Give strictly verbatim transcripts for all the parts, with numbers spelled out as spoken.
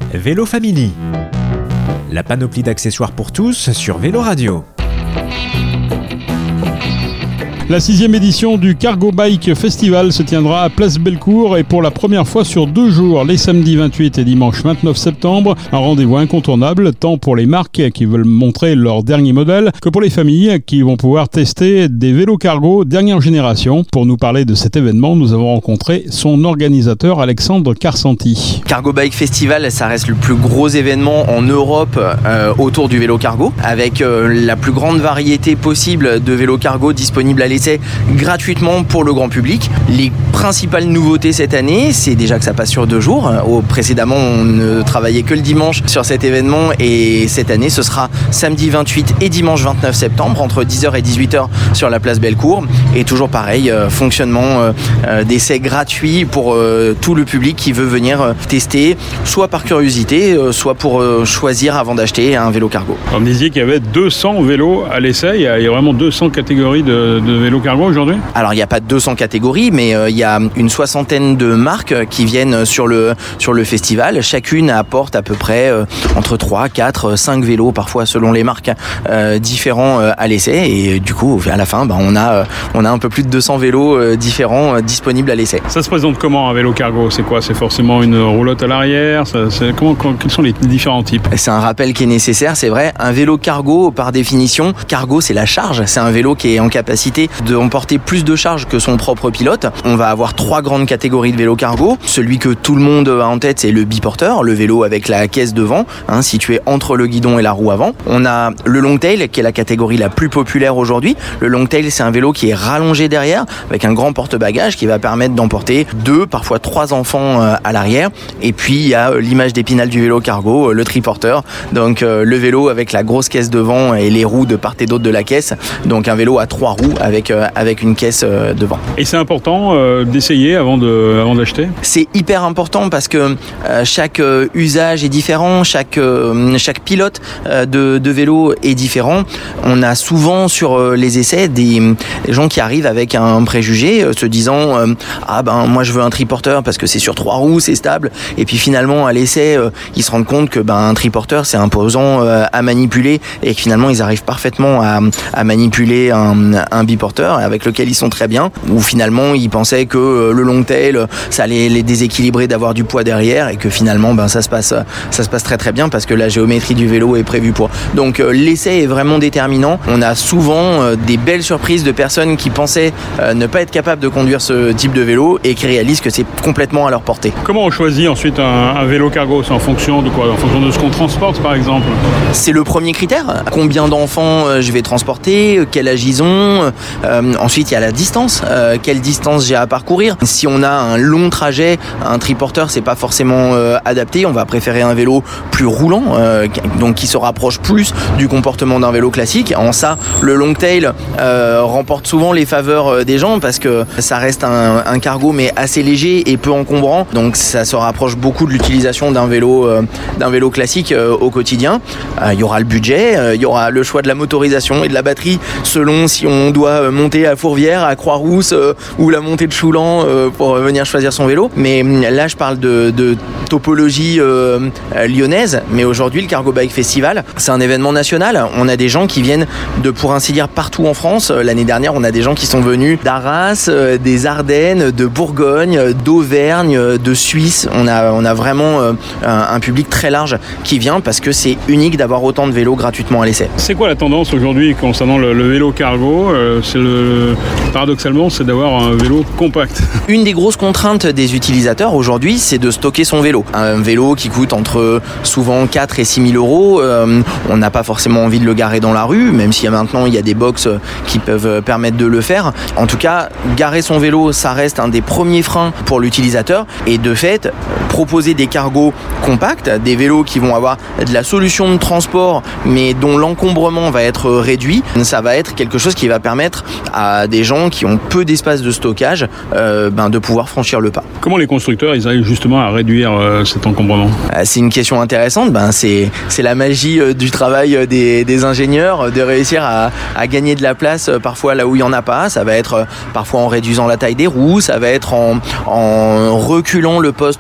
Vélo Family, la panoplie d'accessoires pour tous sur Vélo Radio. La sixième édition du Cargo Bike Festival se tiendra à Place Bellecour et pour la première fois sur deux jours, les samedis vingt-huit et dimanche vingt-neuf septembre. Un rendez-vous incontournable tant pour les marques qui veulent montrer leur dernier modèle que pour les familles qui vont pouvoir tester des vélos cargo dernière génération. Pour nous parler de cet événement, nous avons rencontré son organisateur Alexandre Carsanti. Cargo Bike Festival, ça reste le plus gros événement en Europe euh, autour du vélo cargo, avec euh, la plus grande variété possible de vélos cargo disponibles à l'essai gratuitement pour le grand public. Les principales nouveautés cette année, c'est déjà que ça passe sur deux jours. Au, précédemment, on ne travaillait que le dimanche sur cet événement et cette année, ce sera samedi vingt-huit et dimanche vingt-neuf septembre entre dix heures et dix-huit heures sur la place Bellecour. Et toujours pareil, euh, fonctionnement euh, d'essai gratuit pour euh, tout le public qui veut venir euh, tester, soit par curiosité, euh, soit pour euh, choisir avant d'acheter un vélo cargo. On me disait qu'il y avait deux cents vélos à l'essai. Il y a, il y a vraiment deux cents catégories de, de vélos cargo aujourd'hui ? Alors il n'y a pas deux cents catégories, mais euh, il y a une soixantaine de marques qui viennent sur le, sur le festival. Chacune apporte à peu près euh, entre trois, quatre, cinq vélos, parfois selon les marques, euh, différents euh, à l'essai. Et du coup, à la fin, bah, on, a, euh, on a un peu plus de deux cents vélos euh, différents euh, disponibles à l'essai. Ça se présente comment un vélo cargo ? C'est quoi ? C'est forcément une roulotte à l'arrière ? Ça, c'est, comment, comment, quels sont les différents types ? C'est un rappel qui est nécessaire, c'est vrai. Un vélo cargo, par définition, cargo c'est la charge. C'est un vélo qui est en capacité de emporter plus de charge que son propre pilote. On va avoir trois grandes catégories de vélos cargo. Celui que tout le monde a en tête, c'est le biporteur, le vélo avec la caisse devant, hein, situé entre le guidon et la roue avant. On a le longtail, qui est la catégorie la plus populaire aujourd'hui. Le longtail, c'est un vélo qui est rallongé derrière, avec un grand porte-bagages qui va permettre d'emporter deux, parfois trois enfants euh, à l'arrière. Et puis, il y a euh, l'image d'épinal du vélo cargo, euh, le triporteur. Donc, euh, le vélo avec la grosse caisse devant et les roues de part et d'autre de la caisse. Donc, un vélo à trois roues avec, euh, avec une caisse euh, devant. Et c'est important euh, d'essayer avant, de, avant d'acheter ? C'est hyper important parce que euh, chaque euh, usage est différent, chaque, euh, chaque pilote euh, de, de vélo est différent. On a souvent sur euh, les essais des, des gens qui arrivent avec un préjugé euh, se disant euh, ah ben moi je veux un triporteur parce que c'est sur trois roues, c'est stable. Et puis finalement à l'essai euh, ils se rendent compte que ben un triporteur c'est imposant euh, à manipuler et que finalement ils arrivent parfaitement à, à manipuler un, un biporteur avec lequel ils sont très bien. Ou finalement ils pensaient que euh, le longtail ça allait les déséquilibrer d'avoir du poids derrière et que finalement ben ça se passe ça se passe très très bien parce que la géométrie du vélo est prévue pour. Donc euh, l'essai est vraiment déterminant. On a souvent euh, des belles surprises de personnes qui pensaient euh, ne pas être capables de conduire ce type de vélo et qui réalisent que c'est complètement à leur portée. Comment on choisit ensuite un, un vélo cargo ? C'est en fonction de quoi ? En fonction de ce qu'on transporte par exemple ? C'est le premier critère. Combien d'enfants euh, je vais transporter ? Quel âge ils ont ? euh, Ensuite il y a la distance. Euh, quelle distance j'ai à parcourir ? Si on a un long trajet, un triporteur c'est pas forcément euh, adapté. On va préférer un vélo plus roulant, euh, donc qui se rapproche plus du comportement d'un vélo classique. En ça, le longtail euh, remporte souvent les faveurs des gens parce que ça reste un, un cargo mais assez léger et peu encombrant. Donc ça se rapproche beaucoup de l'utilisation d'un vélo, euh, d'un vélo classique euh, au quotidien. Il euh, y aura le budget, il euh, y aura le choix de la motorisation et de la batterie selon si on doit monter à Fourvière, à Croix-Rousse euh, ou la montée de Choulan euh, pour venir choisir son vélo. Mais là, je parle de, de topologie euh, lyonnaise. Mais aujourd'hui, le Cargo Bike Festival, c'est un événement national. On a des gens qui viennent de, pour ainsi dire, partout en France. L'année dernière, on a des gens qui sont venus d'Arras, euh, des Ardennes, de Bourgogne, d'Auvergne, de Suisse. On a, on a vraiment euh, un, un public très large qui vient parce que c'est unique d'avoir autant de vélos gratuitement à l'essai. C'est quoi la tendance aujourd'hui concernant le, le vélo cargo ? euh, c'est le, Paradoxalement, c'est d'avoir un vélo compact. Une des grosses contraintes des utilisateurs aujourd'hui, c'est de stocker son vélo. Un vélo qui coûte entre souvent quatre et six mille euros. Euh, on n'a pas forcément envie de le garer dans la rue, même si maintenant il y a des box qui peuvent permettre de le faire. En tout cas, garer son vélo, ça reste un des premiers freins pour l'utilisateur. Et de fait, proposer des cargos compacts, des vélos qui vont avoir de la solution de transport, mais dont l'encombrement va être réduit, ça va être quelque chose qui va permettre à des gens qui ont peu d'espace de stockage euh, ben de pouvoir franchir le pas. Comment les constructeurs ils arrivent justement à réduire euh, cet encombrement ? euh, C'est une question intéressante. Ben, c'est, c'est la magie euh, du travail des, des ingénieurs, euh, de réussir à, à gagner de la place euh, parfois là où il n'y en a pas. Ça va être euh, parfois en réduisant la taille des roues, ça va être en, en reculant le poste de pilotage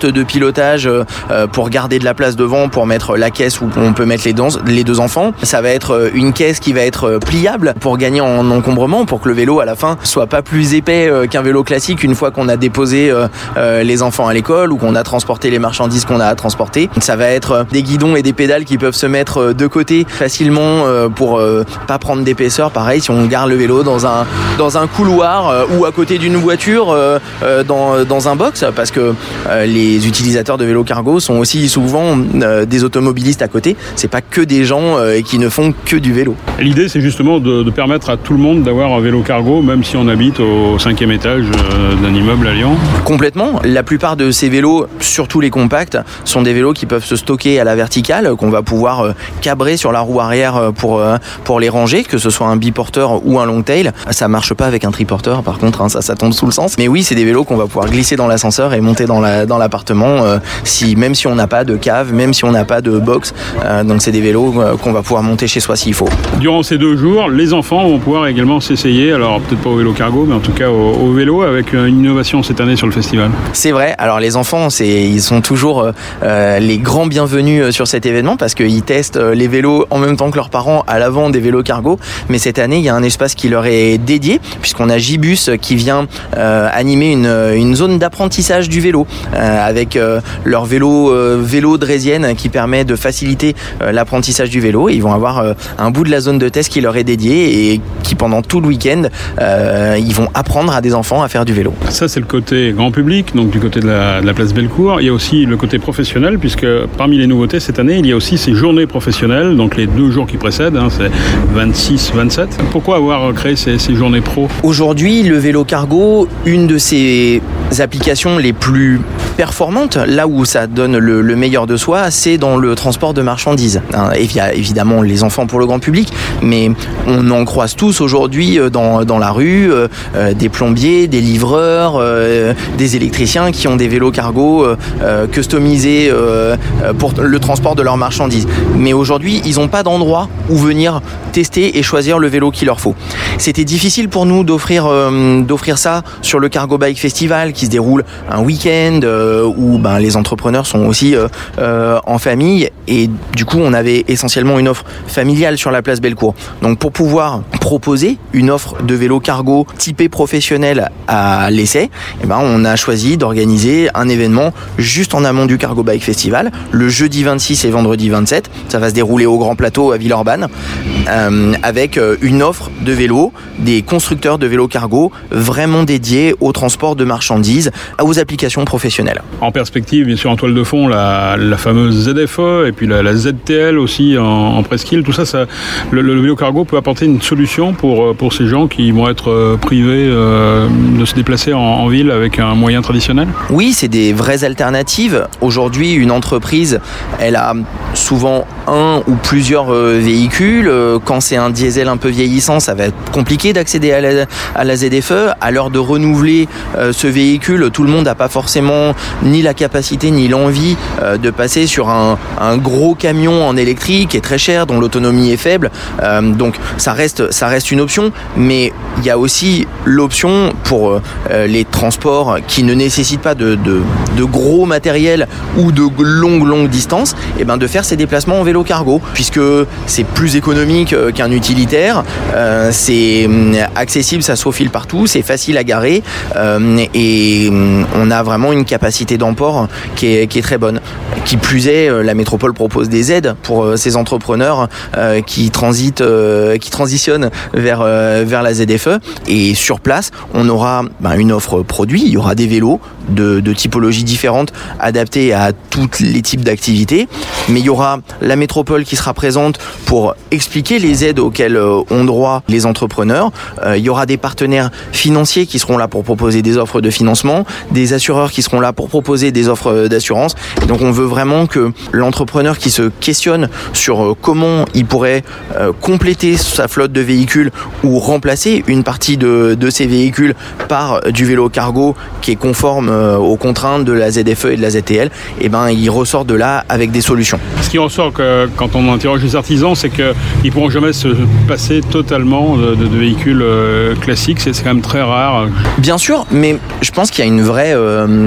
pilotage euh, pour garder de la place devant, pour mettre la caisse où on peut mettre les deux, les deux enfants. Ça va être une caisse qui va être pliable pour gagner en encombrement, pour que le vélo à la fin soit pas plus épais euh, qu'un vélo classique une fois qu'on a déposé euh, euh, les enfants à l'école ou qu'on a transporté les marchandises qu'on a à transporter. Ça va être des guidons et des pédales qui peuvent se mettre de côté facilement euh, pour euh, pas prendre d'épaisseur. Pareil, si on garde le vélo dans un dans un couloir euh, ou à côté d'une voiture euh, euh, dans dans un box, parce que euh, les utilisateurs de vélos cargo sont aussi souvent euh, des automobilistes à côté. C'est pas que des gens euh, qui ne font que du vélo. L'idée, c'est justement de, de permettre à tout le monde d'avoir un vélo cargo, même si on habite au cinquième étage euh, d'un immeuble à Lyon. Complètement. La plupart de ces vélos, surtout les compacts, sont des vélos qui peuvent se stocker à la verticale, qu'on va pouvoir euh, cabrer sur la roue arrière pour euh, pour les ranger, que ce soit un biporteur ou un longtail. Ça marche pas avec un triporteur, par contre, hein, ça, ça tombe sous le sens. Mais oui, c'est des vélos qu'on va pouvoir glisser dans l'ascenseur et monter dans la dans l'appartement, euh, si même si on n'a pas de cave, même si on n'a pas de box. Euh, donc c'est des vélos euh, qu'on va pouvoir monter chez soi s'il faut. Durant ces deux jours, les enfants vont pouvoir également s'essayer, alors peut-être pas au vélo cargo, mais en tout cas au, au vélo, avec une innovation cette année sur le festival. C'est vrai. Alors les enfants, c'est ils sont toujours euh, les grands bienvenus sur cet événement parce qu'ils testent les vélos en même temps que leurs parents à l'avant des vélos cargo. Mais cette année, il y a un espace qui leur est dédié puisqu'on a J-Bus qui vient euh, animer une, une zone d'apprentissage du vélo euh, avec euh, leur vélo euh, vélo draisienne qui permet de faciliter euh, l'apprentissage du vélo. Ils vont avoir euh, un bout de la zone de test qui leur est dédié et qui pendant tout le week-end euh, ils vont apprendre à des enfants à faire du vélo. Ça, c'est le côté grand public, donc du côté de la, de la place Bellecour. Il y a aussi le côté professionnel, puisque parmi les nouveautés cette année, il y a aussi ces journées professionnelles, donc les deux jours qui précèdent, hein, c'est vingt-six vingt-sept. Pourquoi avoir créé ces, ces journées pro ? Aujourd'hui, le vélo cargo, une de ses applications les plus performantes, là où ça donne le, le meilleur de soi, c'est dans le transport de marchandises. Hein, et il y a évidemment les enfants pour le grand public, mais on en croise tous aujourd'hui dans, dans la rue, euh, des plombiers, des livreurs, euh, des électriciens qui ont des vélos cargo euh, customisés euh, pour le transport de leurs marchandises. Mais aujourd'hui, ils n'ont pas d'endroit où venir tester et choisir le vélo qu'il leur faut. C'était difficile pour nous d'offrir, euh, d'offrir ça sur le Cargo Bike Festival qui se déroule un week-end euh, où ben, les entrepreneurs sont aussi euh, euh, en famille et du coup on avait essentiellement une offre familiale sur la place Bellecour. Donc pour pouvoir proposer une offre de vélo cargo typé professionnel à l'essai, eh ben, on a choisi d'organiser un événement juste en amont du Cargo Bike Festival, le jeudi vingt-six et vendredi vingt-sept. Ça va se dérouler au Grand Plateau à Villeurbanne euh, avec une offre de vélos, des constructeurs de vélos cargo vraiment dédiés au transport de marchandises, aux applications professionnelles. En perspective, bien sûr, en toile de fond, la, la fameuse Z F E et puis la, la Z T L aussi en, en presqu'île, tout ça, ça le, le vélo cargo peut apporter une solution pour, pour ces gens qui vont être privés euh, de se déplacer en, en ville avec un moyen traditionnel ? Oui, c'est des vraies alternatives. Aujourd'hui, une entreprise, elle a souvent un ou plusieurs euh, véhicules. Quand c'est un diesel un peu vieillissant, ça va être compliqué d'accéder à la, à la Z F E. À l'heure de renouveler euh, ce véhicule, tout le monde n'a pas forcément ni la capacité ni l'envie euh, de passer sur un, un gros camion en électrique qui est très cher, dont l'autonomie est faible. Euh, donc ça reste, ça reste une option, mais il y a aussi l'option pour euh, les transports qui ne nécessitent pas de, de, de gros matériel ou de longues longues distances, et ben de faire ces déplacements en vélo cargo, puisque c'est plus économique qu'un utilitaire, euh, c'est accessible, ça se faufile partout, c'est facile à garer euh, et on a vraiment une capacité d'emport qui est, qui est très bonne. Qui plus est, la métropole propose des aides pour euh, ces entrepreneurs euh, qui transitent, euh, qui transitionnent vers, euh, vers la Z F E, et sur place, on aura ben, une offre produit, il y aura des vélos de, de typologies différentes adaptés à tous les types d'activités, mais il y aura la métropole qui sera présente pour expliquer les aides auxquelles euh, ont droit les entrepreneurs. Euh, il y aura des partenaires financiers qui seront là pour proposer des offres de financement, des assureurs qui seront là pour proposer des offres d'assurance. Et donc on veut vraiment que l'entrepreneur qui se questionne sur euh, comment il pourrait euh, compléter sa flotte de véhicules ou remplacer une partie de, de ses véhicules par du vélo cargo qui est conforme euh, aux contraintes de la Z F E et de la Z T L, et ben il ressort de là avec des solutions. Ce qui ressort que, quand on interroge les artisans, c'est qu'ils ne pourront jamais se passer totalement de, de, de véhicules euh, classiques, c'est, c'est quand même très rare. Bien sûr, mais je pense qu'il y a une vraie, euh,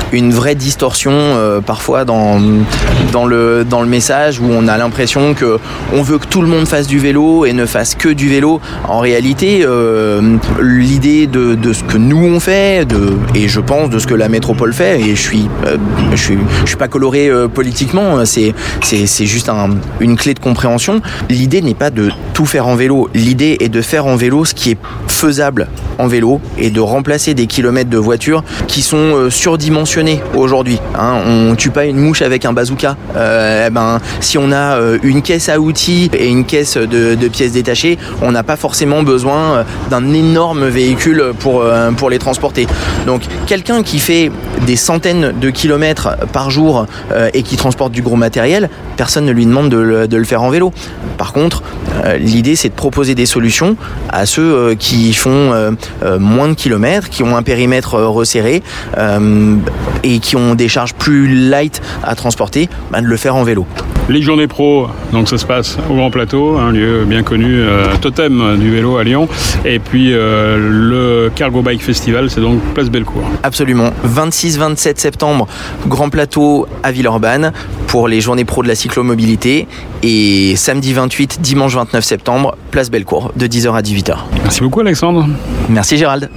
une vraie distorsion euh, parfois dans, dans, le, dans le message, où on a l'impression qu'on veut que tout le monde fasse du vélo et ne fasse que du vélo. En réalité, euh, l'idée de, de ce que nous on fait, de, et je pense de ce que la métropole fait, et je suis, euh, je suis, je suis pas coloré euh, politiquement, c'est, c'est, c'est juste un, une clé de compréhension. L'idée n'est pas de tout faire en vélo, l'idée est de faire en vélo ce qui est faisable en vélo et de remplacer des kilomètres de voitures qui sont euh, surdimensionnés aujourd'hui. Hein. On tue pas une mouche avec un bazooka. Euh, eh ben, si on a euh, une caisse à outils et une caisse de, de pièces détachées, on n'a pas forcément besoin d'un énorme véhicule pour, euh, pour les transporter. Donc quelqu'un qui fait des centaines de kilomètres par jour euh, et qui transporte du gros matériel, personne ne lui demande de le, de le faire en vélo. Par contre, euh, l'idée c'est de proposer des solutions à ceux euh, qui font euh, euh, moins de kilomètres, qui ont un périmètre euh, resserré euh, et qui ont des charges plus light à transporter, bah, de le faire en vélo. Les journées pro, donc ça se passe au Grand Plateau, un lieu bien connu, euh, totem du vélo à Lyon. Et puis euh, le Cargo Bike Festival, c'est donc Place Bellecour. Absolument. vingt-six vingt-sept septembre, Grand Plateau à Villeurbanne pour les journées pro de la cyclomobilité. Et samedi vingt-huit, dimanche vingt-neuf septembre, Place Bellecour, de dix heures à dix-huit heures. Merci beaucoup Alexandre. Merci Gérald.